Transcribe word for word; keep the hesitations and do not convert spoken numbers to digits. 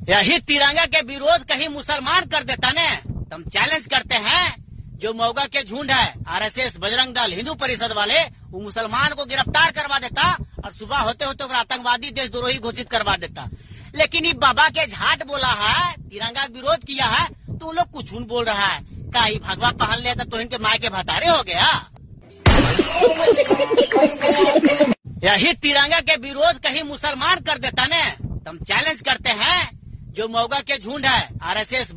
यही तिरंगा के विरोध कहीं मुसलमान कर देता ने। हम चैलेंज करते हैं जो मौगा के झुंड है आरएसएस, बजरंग दल, हिंदू परिषद वाले, वो मुसलमान को गिरफ्तार करवा देता और सुबह होते होते आतंकवादी देशद्रोही घोषित करवा देता। लेकिन ये बाबा के झाट बोला है, तिरंगा विरोध किया है, तो लोग कुछ बोल रहा है का ही भगवा पहन लिया तो इनके माय के भतारे हो गया। यही तिरंगा के विरोध कहीं मुसलमान कर देता ने। हम चैलेंज करते हैं जो मौगा के झुंड है आरएसएस,